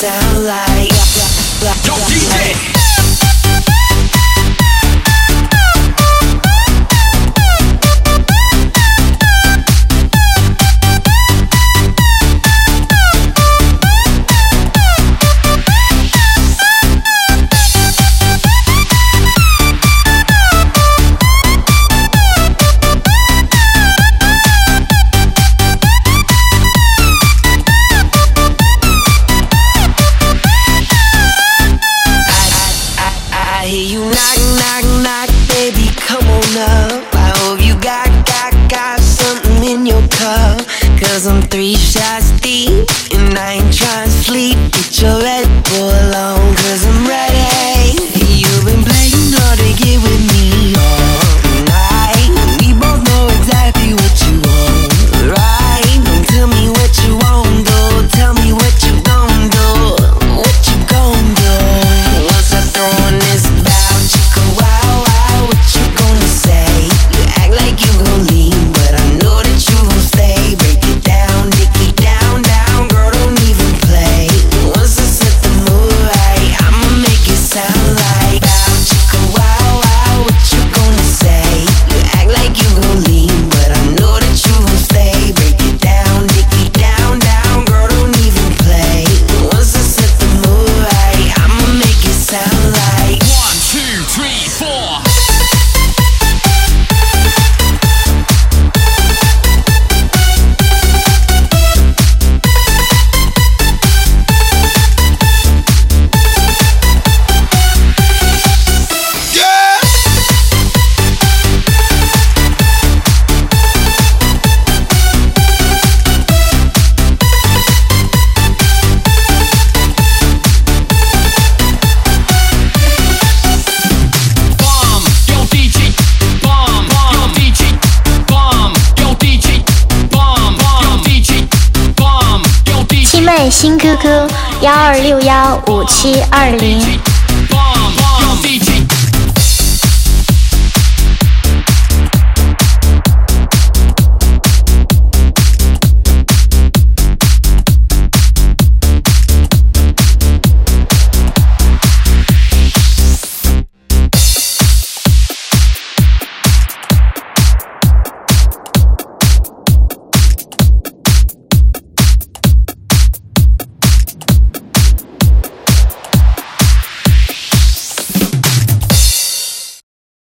sound like. Yo, DJ. I hear you knock, knock, knock, baby, come on up. I hope you got something in your cup. Cause I'm 3 shots deep, and I ain't trying to sleep. Get your Red Bull on, cause I'm ready. You've been playing hard to get with me all night. We both know exactly what you want, right? Don't tell me what you won't do, tell me what you gon' do. What you gon' do? Once I throw on this bow, chicka wow wow, what you gonna say? You act like you gon' leave, but I know that you gon' stay. Break it down, dick it down, down, girl, don't even play. Once I set the mood right, I'ma make it sound like bow, chicka wow wow, what you gonna say? You act like you gon' leave, but I know that you gon' stay. Break it down, dick it down, down, girl, don't even play. Once I set the mood right, I'ma make it sound like 1, 2, 3, 4. 新 QQ12615720。